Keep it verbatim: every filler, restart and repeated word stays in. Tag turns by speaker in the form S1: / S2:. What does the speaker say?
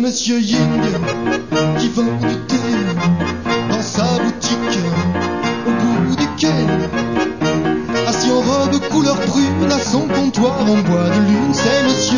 S1: Monsieur Ying qui vend du thé dans sa boutique au bout du quai. Assis en robe couleur prune à son comptoir en bois de lune, c'est Monsieur